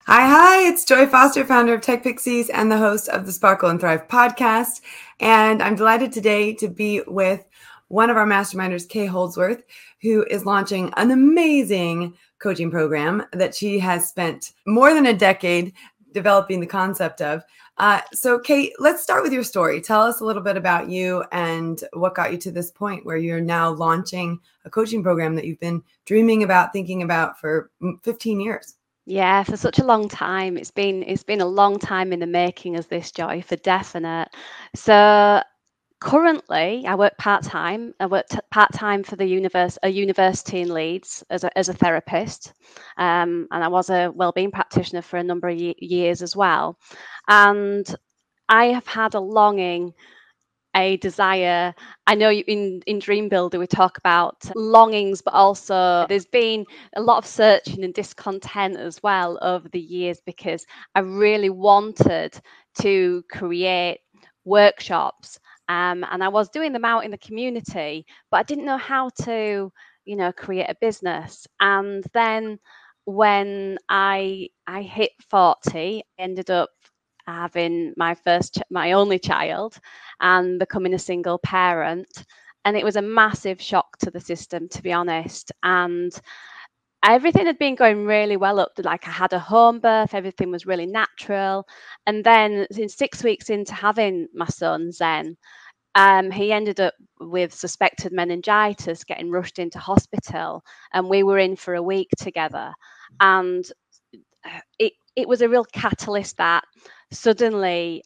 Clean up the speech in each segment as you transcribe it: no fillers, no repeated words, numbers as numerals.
Hi, it's Joy Foster, founder of Tech Pixies and the host of the Sparkle and Thrive podcast. And I'm delighted today to be with one of our masterminders, Kay Holdsworth, who is launching an amazing coaching program that she has spent more than a decade developing the concept of. So, Kay, let's start with your story. Tell us a little bit about you and what got you to this point where you're now launching a coaching program that you've been dreaming about, thinking about for 15 years. Yeah, for such a long time. It's been a long time in the making as this, Joy, for definite. So currently I work part-time. I work part-time for a university in Leeds as a therapist. And I was a wellbeing practitioner for a number of years as well. And I have had a longing, a desire. I know in Dream Builder we talk about longings, but also there's been a lot of searching and discontent as well over the years, because I really wanted to create workshops, and I was doing them out in the community, but I didn't know how to, create a business. And then when I hit 40, I ended up having my only child and becoming a single parent. And it was a massive shock to the system, to be honest. And everything had been going really well up to, like, I had a home birth, everything was really natural. And then in 6 weeks into having my son, Zen, he ended up with suspected meningitis, getting rushed into hospital, and we were in for a week together. And it was a real catalyst that suddenly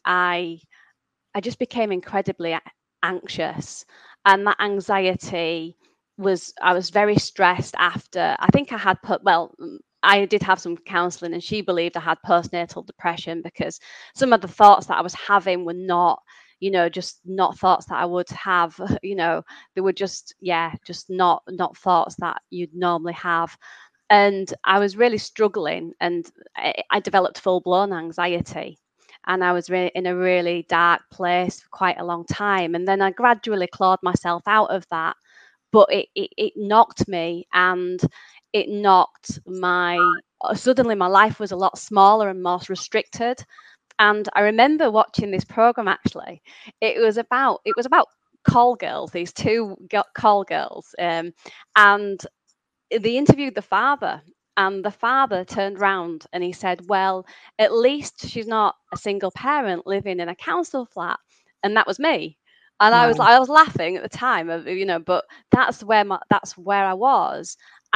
I just became incredibly anxious, and that anxiety I was very stressed after. I think I had I did have some counselling, and she believed I had postnatal depression, because some of the thoughts that I was having were not, just not thoughts that I would have. They were just not thoughts that you'd normally have. And I was really struggling, and I developed full-blown anxiety, and I was really in a really dark place for quite a long time. And then I gradually clawed myself out of that, but it knocked me, and it knocked suddenly my life was a lot smaller and more restricted. And I remember watching this program, actually. It was about call girls, these two call girls, and they interviewed the father, and the father turned round and he said, well, at least she's not a single parent living in a council flat. And that was me. And Wow. I was laughing at the time, but that's where I was.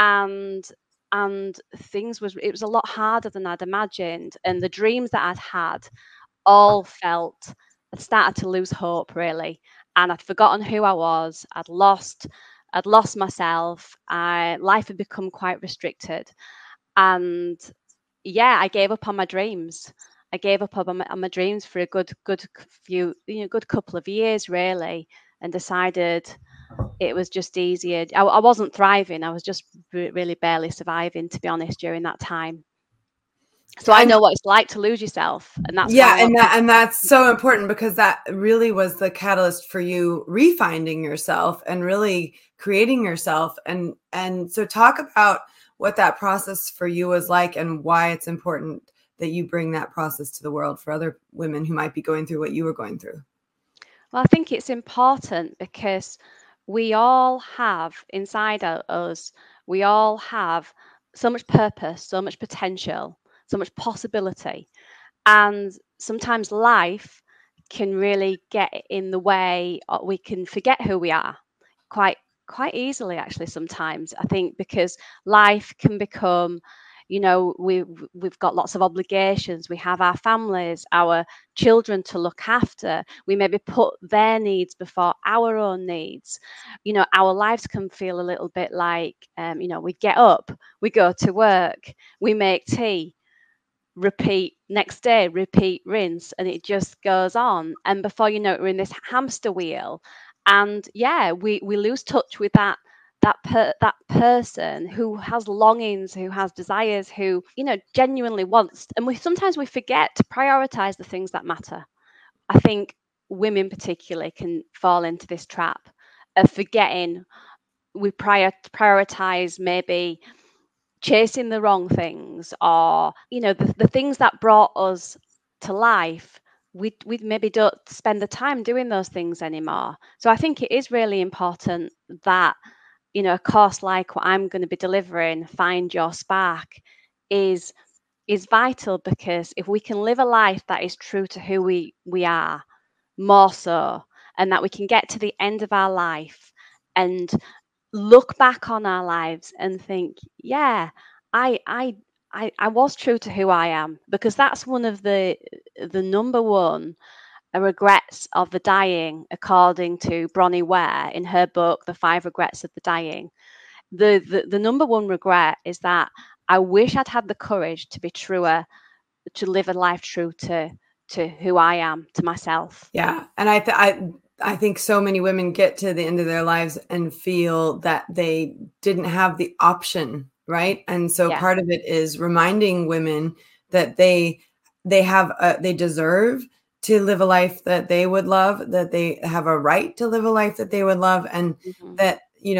And it was a lot harder than I'd imagined, and the dreams that I'd had all felt, I'd started to lose hope, really. And I'd forgotten who I was. I'd lost myself. Life had become quite restricted. And yeah, I gave up on my dreams. I gave up on my dreams for a good couple of years, really, and decided it was just easier. I wasn't thriving. I was just really barely surviving, to be honest, during that time. So I And know what it's like to lose yourself, and that's why yeah, I want people. and that's so important, because that really was the catalyst for you refinding yourself and really creating yourself. And so talk about what that process for you was like, and why it's important that you bring that process to the world for other women who might be going through what you were going through. Well, I think it's important because we all have inside us, we all have so much purpose, so much potential, so much possibility. And sometimes life can really get in the way, or we can forget who we are quite quite easily, actually, sometimes, I think, because life can become, we've got lots of obligations. We have our families, our children to look after. We maybe put their needs before our own needs. Our lives can feel a little bit like, we get up, we go to work, we make tea, repeat, next day repeat, rinse, and it just goes on. And before you know it, we're in this hamster wheel. And yeah, we lose touch with that person who has longings, who has desires, who genuinely wants. And sometimes we forget to prioritize the things that matter. I think women particularly can fall into this trap of forgetting. We prioritize maybe chasing the wrong things, or the things that brought us to life, we maybe don't spend the time doing those things anymore. So I think it is really important that a course like what I'm going to be delivering, Find Your Spark, is vital, because if we can live a life that is true to who we are, more so, and that we can get to the end of our life and look back on our lives and think, yeah, I was true to who I am, because that's one of the number one regrets of the dying, according to Bronnie Ware in her book The 5 Regrets of the Dying. The number one regret is that I wish I'd had the courage to be truer, to live a life true to who I am, to myself. Yeah, and I think so many women get to the end of their lives and feel that they didn't have the option, right? And so part of it is reminding women that they deserve to live a life that they would love, that they have a right to live a life that they would love, and that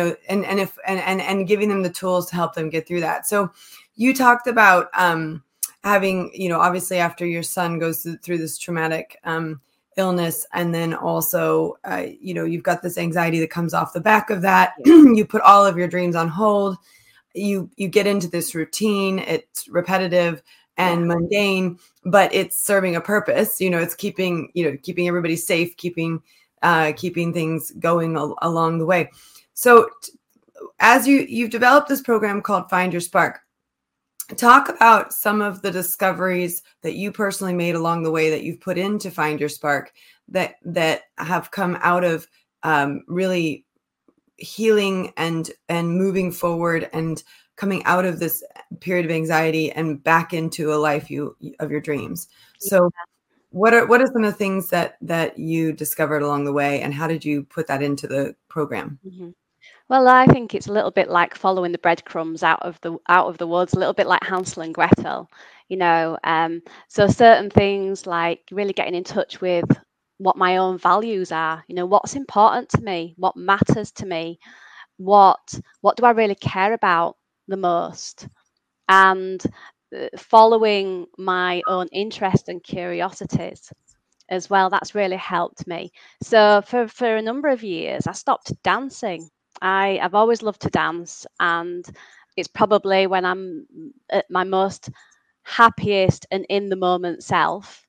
and giving them the tools to help them get through that. So you talked about having, obviously after your son goes through this traumatic illness, and then also, you've got this anxiety that comes off the back of that. You put all of your dreams on hold. You get into this routine. It's repetitive and mundane, but it's serving a purpose. It's keeping everybody safe, keeping things going along the way. So as you've developed this program called Find Your Spark, talk about some of the discoveries that you personally made along the way that you've put into Find Your Spark that have come out of really healing and moving forward and coming out of this period of anxiety and back into a life of your dreams. So what are some of the things that you discovered along the way, and how did you put that into the program? Well, I think it's a little bit like following the breadcrumbs out of the woods, a little bit like Hansel and Gretel, So certain things like really getting in touch with what my own values are, what's important to me, what matters to me, what do I really care about the most, and following my own interest and curiosities as well. That's really helped me. So for a number of years, I stopped dancing. I've always loved to dance, and it's probably when I'm at my most happiest and in the moment self,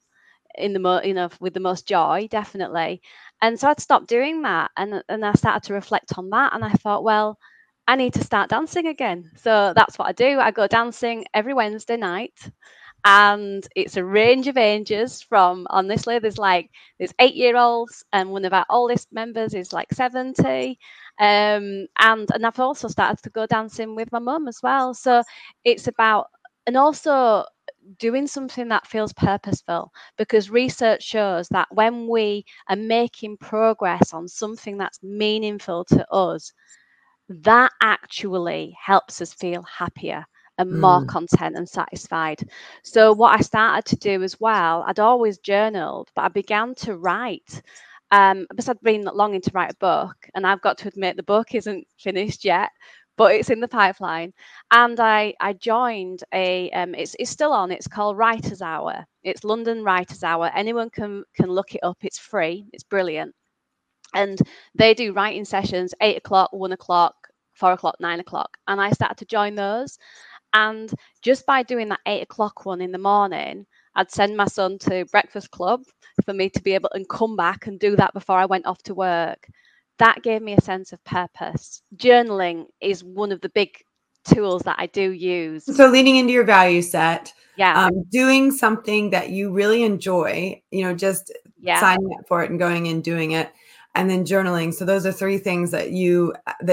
with the most joy, definitely. And so I'd stopped doing that, and I started to reflect on that, and I thought, well, I need to start dancing again. So that's what I do. I go dancing every Wednesday night, and it's a range of ages from, honestly, there's 8-year-olds, and one of our oldest members is like 70. And I've also started to go dancing with my mum as well. So it's about, and also doing something that feels purposeful, because research shows that when we are making progress on something that's meaningful to us, that actually helps us feel happier and more content and satisfied. So what I started to do as well, I'd always journaled, but I began to write. Because I'd been longing to write a book, and I've got to admit the book isn't finished yet, but it's in the pipeline. And I joined it's still on. It's called Writers Hour. It's London Writers Hour. Anyone can look it up. It's free. It's brilliant. And they do writing sessions 8 o'clock, 1 o'clock, 4 o'clock, 9 o'clock. And I started to join those. And just by doing that 8 o'clock one in the morning, I'd send my son to breakfast club for me to be able to come back and do that before I went off to work. That gave me a sense of purpose. Journaling is one of the big tools that I do use. So leaning into your value set, doing something that you really enjoy, just signing up for it and going and doing it, and then journaling. So those are 3 things that you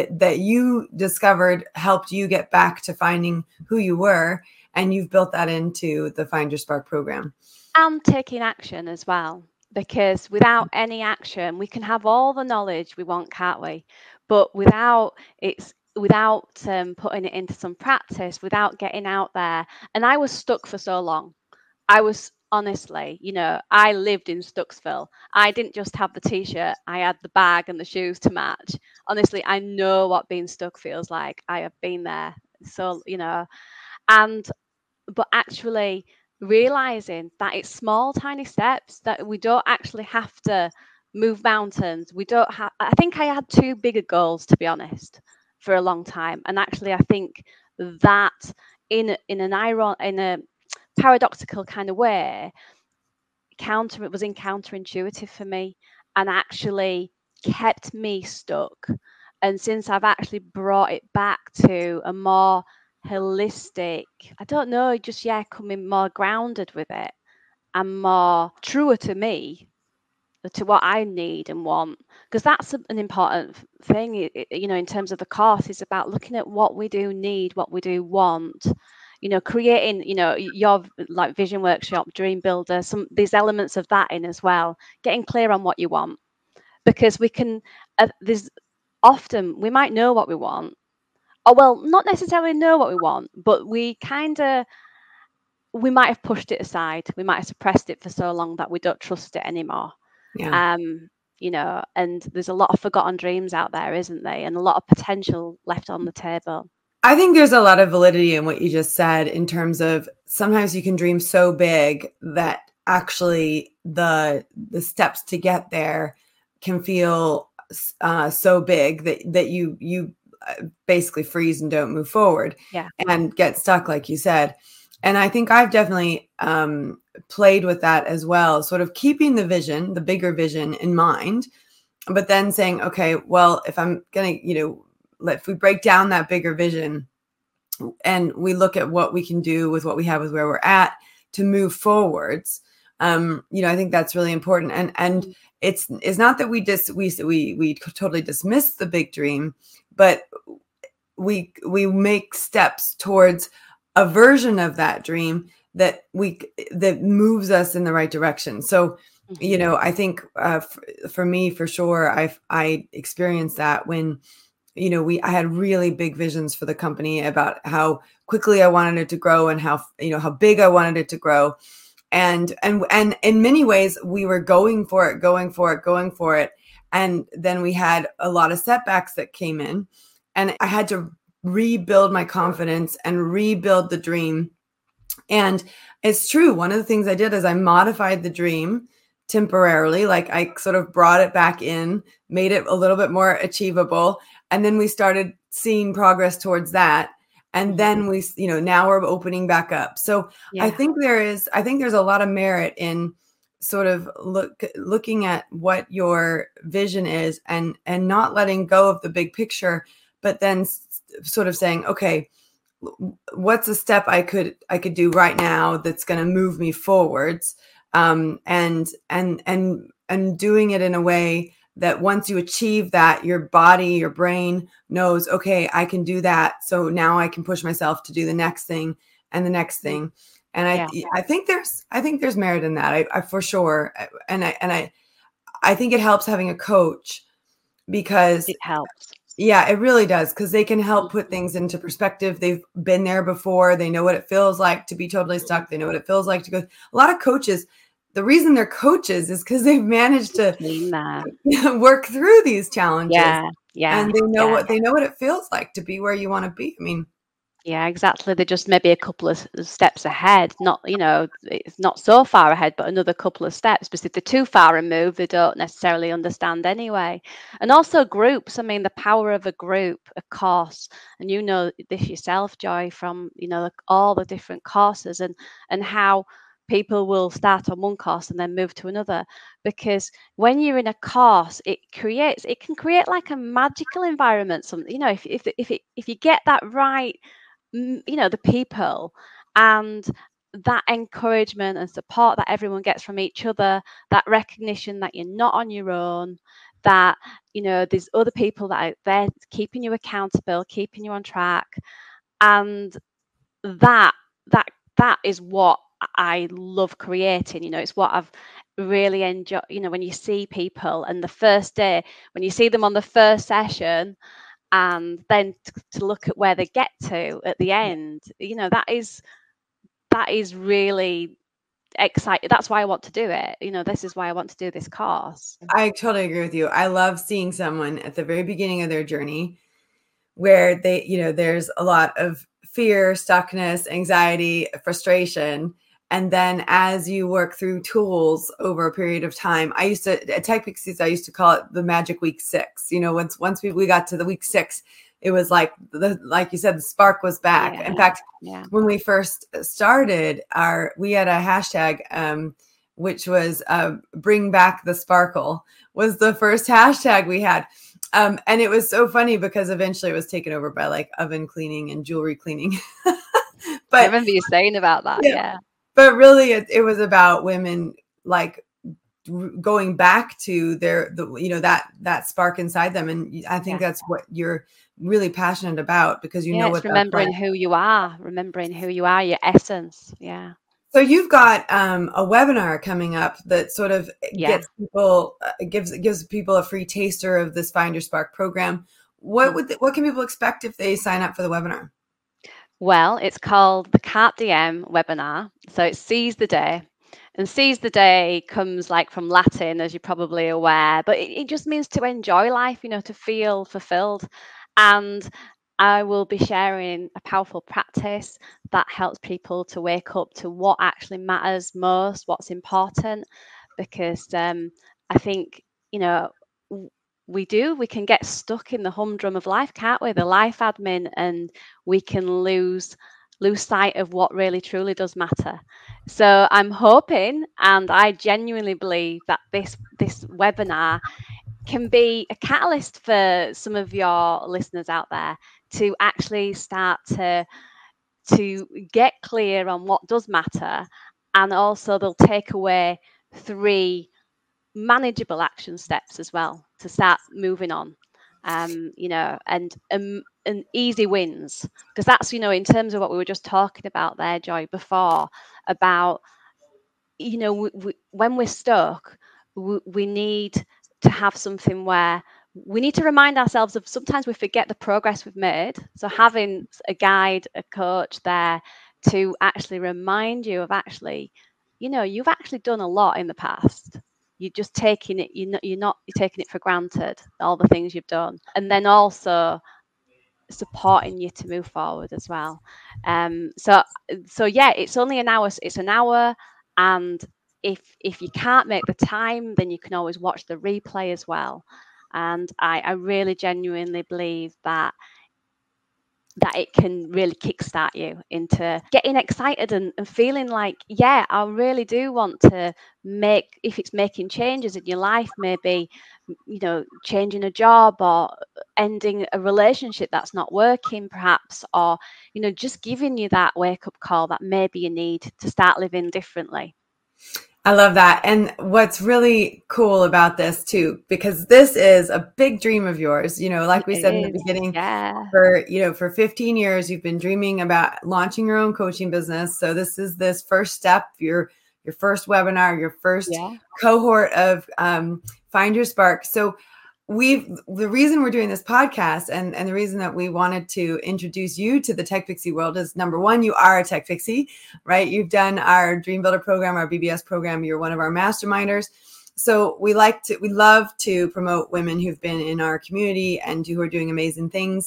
discovered helped you get back to finding who you were, and you've built that into the Find Your Spark program. And taking action as well, because without any action, we can have all the knowledge we want, can't we? But without putting it into some practice, without getting out there. And I was stuck for so long. I was, honestly, I lived in Stucksville. I didn't just have the t-shirt, I had the bag and the shoes to match. Honestly, I know what being stuck feels like. I have been there so, and but actually realizing that it's small, tiny steps, that we don't actually have to move mountains. We don't have, I think I had too big a goals, to be honest, for a long time. And actually, I think that in a paradoxical kind of way, it was counterintuitive for me, and actually kept me stuck. And since I've actually brought it back to a more holistic, I don't know, just coming more grounded with it and more truer to me, to what I need and want, because that's an important thing, in terms of the course, is about looking at what we do need, what we do want, creating, your like vision workshop, dream builder, these elements of that in as well, getting clear on what you want, because we can, there's often we might know what we want, or well, not necessarily know what we want, but we might have pushed it aside, we might have suppressed it for so long that we don't trust it anymore. Yeah. And there's a lot of forgotten dreams out there, isn't there? And a lot of potential left on the table. I think there's a lot of validity in what you just said, in terms of sometimes you can dream so big that actually the steps to get there can feel so big that you basically freeze and don't move forward, and get stuck, like you said. And I think I've definitely played with that as well, sort of keeping the vision, the bigger vision in mind, but then saying, okay, well, if I'm going to, if we break down that bigger vision and we look at what we can do with what we have, with where we're at, to move forwards, I think that's really important. And it's not that we totally dismiss the big dream, but we make steps towards a version of that dream that moves us in the right direction. So, I think for me, for sure, I experienced that when, I had really big visions for the company about how quickly I wanted it to grow, and how big I wanted it to grow. And in many ways we were going for it. And then we had a lot of setbacks that came in, and I had to rebuild my confidence and rebuild the dream. And it's true. One of the things I did is I modified the dream temporarily. Like, I sort of brought it back in, made it a little bit more achievable. And then we started seeing progress towards that. And then we, now we're opening back up. So I think there's a lot of merit in sort of looking at what your vision is, and not letting go of the big picture, but then sort of saying, okay, what's a step I could do right now that's going to move me forwards, and doing it in a way that once you achieve that, your body, your brain knows, okay, I can do that. So now I can push myself to do the next thing and the next thing. And I think there's merit in that. I for sure. And I think it helps having a coach, because it helps. Yeah, it really does, because they can help put things into perspective. They've been there before. They know what it feels like to be totally stuck. They know what it feels like to go. A lot of coaches, the reason they're coaches is because they've managed to work through these challenges. Yeah. And they know what it feels like to be where you want to be. I mean, yeah, exactly. They're just maybe a couple of steps ahead. Not, it's not so far ahead, but another couple of steps. Because if they're too far removed, they don't necessarily understand anyway. And also groups. I mean, the power of a group, a course, and you know this yourself, Joy, from all the different courses, and how people will start on one course and then move to another. Because when you're in a course, it can create like a magical environment. If you get that right. The people and that encouragement and support that everyone gets from each other, that recognition that you're not on your own, that there's other people that are there keeping you accountable, keeping you on track, and that is what I love creating. It's what I've really enjoyed. When you see people, and the first day when you see them on the first session, and then to look at where they get to at the end, that is really exciting. That's why I want to do it. This is why I want to do this course. I totally agree with you. I love seeing someone at the very beginning of their journey where they, there's a lot of fear, stuckness, anxiety, frustration. And then as you work through tools over a period of time, at Tech Pixies, I used to call it the magic week 6. Once we got to the week 6, it was like you said, the spark was back. In fact, when we first started we had a hashtag, which was bring back the sparkle was the first hashtag we had. And it was so funny because eventually it was taken over by like oven cleaning and jewelry cleaning. But I remember you saying about that. Yeah. But really it was about women like going back to that spark inside them. And I think that's what you're really passionate about, because you know what, remembering who you are, your essence. Yeah. So you've got a webinar coming up that sort of gets people gives people a free taster of this Find Your Spark program. What can people expect if they sign up for the webinar? Well, it's called the Carpe Diem webinar. So it's Seize the Day. And seize the day comes like from Latin, as you're probably aware, but it just means to enjoy life, to feel fulfilled. And I will be sharing a powerful practice that helps people to wake up to what actually matters most, what's important, because I think, we can get stuck in the humdrum of life, can't we? The life admin, and we can lose sight of what really truly does matter. So I'm hoping, and I genuinely believe, that this webinar can be a catalyst for some of your listeners out there to actually start to get clear on what does matter, and also they'll take away 3 manageable action steps as well to start moving on, and easy wins, because that's, in terms of what we were just talking about there, Joy, before, about, when we're stuck, we need to have something where we need to remind ourselves of, sometimes we forget the progress we've made. So having a guide, a coach there to actually remind you of you've actually done a lot in the past. You're just taking it, you're taking it for granted, all the things you've done. And then also supporting you to move forward as well. So yeah, it's only an hour. It's an hour. And if you can't make the time, then you can always watch the replay as well. And I really genuinely believe that it can really kickstart you into getting excited and feeling like, I really do want to make, if it's making changes in your life, maybe, changing a job or ending a relationship that's not working perhaps, or, just giving you that wake-up call that maybe you need to start living differently. I love that. And what's really cool about this too, because this is a big dream of yours, like we said in the beginning, for 15 years, you've been dreaming about launching your own coaching business. So this is this first step, your first webinar, your first cohort of Find Your Spark. So the reason we're doing this podcast and the reason that we wanted to introduce you to the Tech Pixie world is, number one, you are a Tech Pixie, right? You've done our Dream Builder program, our BBS program. You're one of our masterminders. So we love to promote women who've been in our community and who are doing amazing things.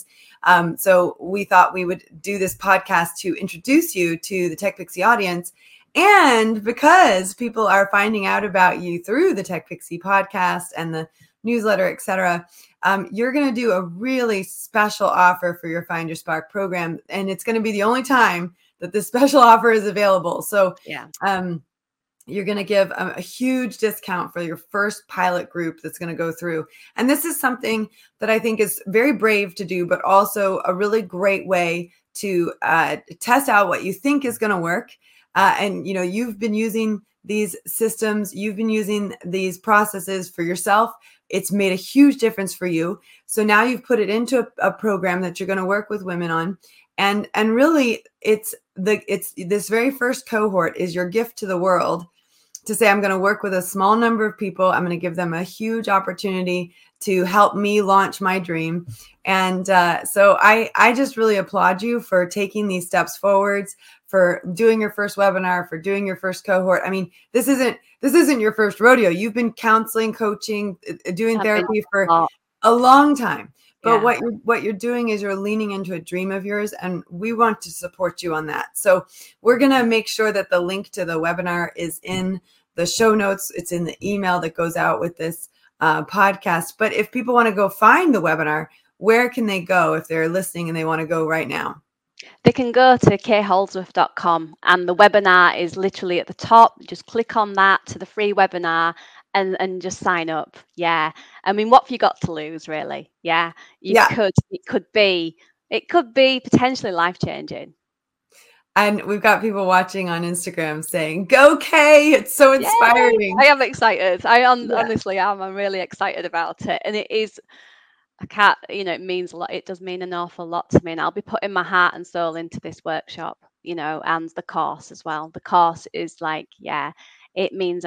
So we thought we would do this podcast to introduce you to the Tech Pixie audience. And because people are finding out about you through the Tech Pixie podcast and the newsletter, etc., you're going to do a really special offer for your Find Your Spark program. And it's going to be the only time that this special offer is available. So you're going to give a huge discount for your first pilot group that's going to go through. And this is something that I think is very brave to do, but also a really great way to test out what you think is going to work. And, you've been using these systems, you've been using these processes for yourself. It's made a huge difference for you. So now you've put it into a program that you're going to work with women on. And really it's this very first cohort is your gift to the world to say, I'm going to work with a small number of people. I'm going to give them a huge opportunity to help me launch my dream. And so I just really applaud you for taking these steps forwards, for doing your first webinar, for doing your first cohort. I mean, this isn't your first rodeo. You've been counseling, coaching, doing therapy for a long time. But what you're doing is you're leaning into a dream of yours, and we want to support you on that. So we're going to make sure that the link to the webinar is in the show notes. It's in the email that goes out with this podcast. But if people want to go find the webinar, where can they go if they're listening and they want to go right now? They can go to kholdsworth.com, and the webinar is literally at the top. Just click on that to the free webinar and just sign up. Yeah. I mean, what have you got to lose, really? Yeah. It could be potentially life-changing. And we've got people watching on Instagram saying, "Go Kay, it's so inspiring." Yay! I am excited. Honestly am. I'm really excited about it. And it is, it means a lot. It does mean an awful lot to me. And I'll be putting my heart and soul into this workshop, and the course as well. The course is like, it means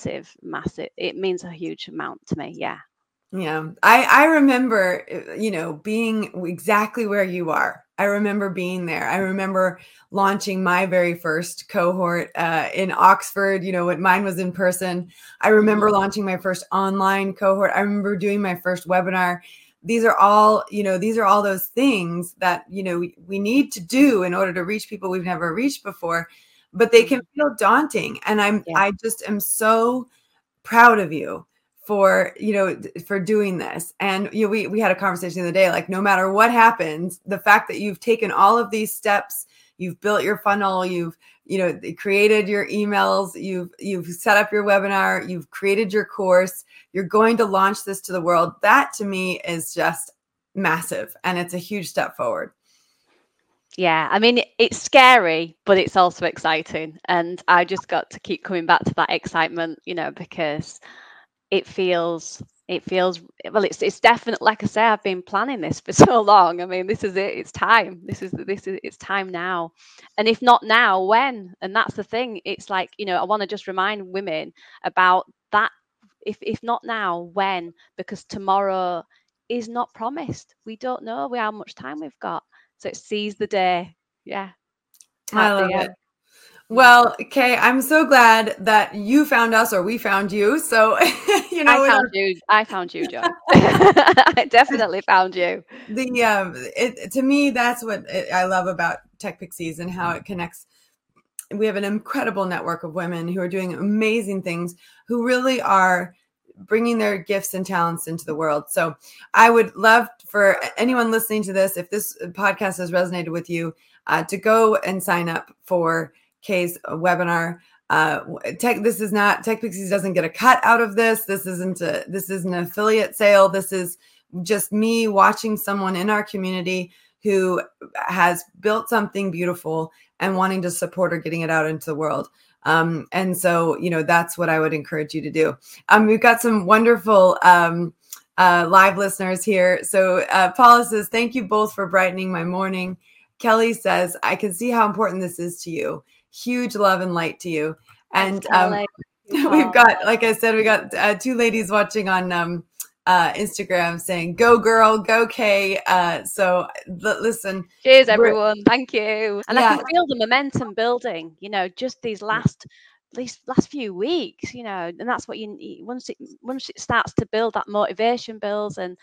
it means a huge amount to me. Yeah. Yeah. I remember, being exactly where you are. I remember being there. I remember launching my very first cohort in Oxford, when mine was in person. I remember launching my first online cohort. I remember doing my first webinar. These are all those things that, we need to do in order to reach people we've never reached before, but they can feel daunting. And I just am so proud of you for doing this. And we had a conversation the other day, like, no matter what happens, the fact that you've taken all of these steps, you've built your funnel, you've created your emails, you've set up your webinar, you've created your course, you're going to launch this to the world. That to me is just massive, and it's a huge step forward. Yeah, I mean, it's scary, but it's also exciting. And I just got to keep coming back to that excitement, because it feels well, it's definitely, like I say, I've been planning this for so long. I mean, this is it. It's time. It's time now. And if not now, when? And that's the thing. It's like, I want to just remind women about that. If not now, when? Because tomorrow is not promised. We don't know how much time we've got. So it's seize the day. Yeah. I love it. Well, Kay, I'm so glad that you found us, or we found you. So, I found you, Jo. I definitely found you. To me, that's what I love about Tech Pixies and how it connects. We have an incredible network of women who are doing amazing things, who really are bringing their gifts and talents into the world. So I would love for anyone listening to this, if this podcast has resonated with you, to go and sign up for Kay's webinar. Tech Pixies doesn't get a cut out of this. This isn't an affiliate sale. This is just me watching someone in our community who has built something beautiful and wanting to support her getting it out into the world. And so, that's what I would encourage you to do. We've got some wonderful live listeners here. So Paula says, thank you both for brightening my morning. Kelly says, I can see how important this is to you. Huge love and light to you. And we've got, like I said, we got two ladies watching on Instagram saying, go girl, go Kay. So listen. Cheers, everyone. Thank you. And I can feel the momentum building, just these last few weeks, and that's what you need. Once it starts to build, that motivation builds, and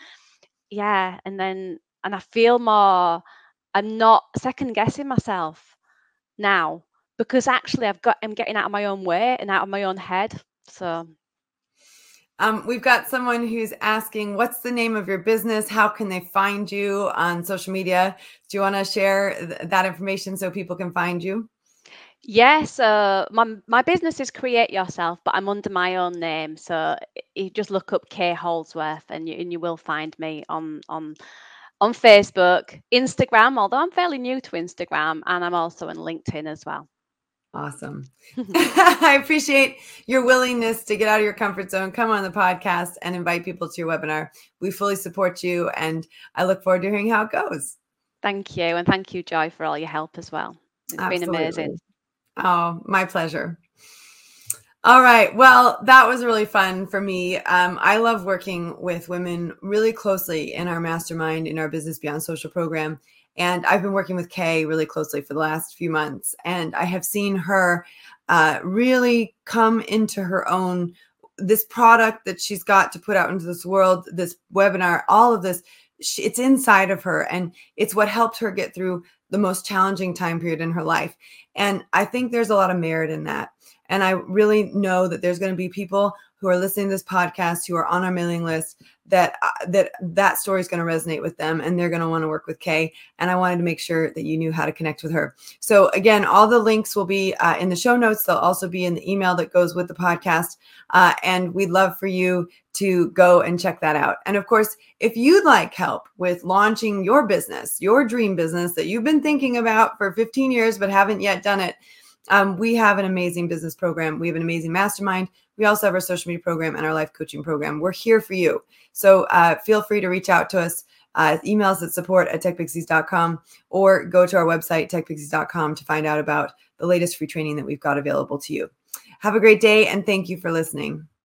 I feel more, I'm not second guessing myself now, because actually I'm getting out of my own way and out of my own head. So we've got someone who's asking, what's the name of your business? How can they find you on social media? Do you want to share that information so people can find you? Yes, my business is Create Yourself, but I'm under my own name. So you just look up Kay Holdsworth and you will find me on Facebook, Instagram, although I'm fairly new to Instagram, and I'm also on LinkedIn as well. Awesome. I appreciate your willingness to get out of your comfort zone, come on the podcast and invite people to your webinar. We fully support you, and I look forward to hearing how it goes. Thank you. And thank you, Joy, for all your help as well. It's been amazing. Oh, my pleasure. All right. Well, that was really fun for me. I love working with women really closely in our mastermind, in our Business Beyond Social program. And I've been working with Kay really closely for the last few months. And I have seen her really come into her own, this product that she's got to put out into this world, this webinar, all of this. it's inside of her, and it's what helped her get through the most challenging time period in her life. And I think there's a lot of merit in that. And I really know that there's going to be people who are listening to this podcast, who are on our mailing list, that story is going to resonate with them, and they're going to want to work with Kay. And I wanted to make sure that you knew how to connect with her. So again, all the links will be in the show notes. They'll also be in the email that goes with the podcast. And we'd love for you to go and check that out. And of course, if you'd like help with launching your business, your dream business that you've been thinking about for 15 years but haven't yet done it, we have an amazing business program. We have an amazing mastermind. We also have our social media program and our life coaching program. We're here for you. So feel free to reach out to us. Email us at support@techpixies.com, or go to our website, techpixies.com, to find out about the latest free training that we've got available to you. Have a great day, and thank you for listening.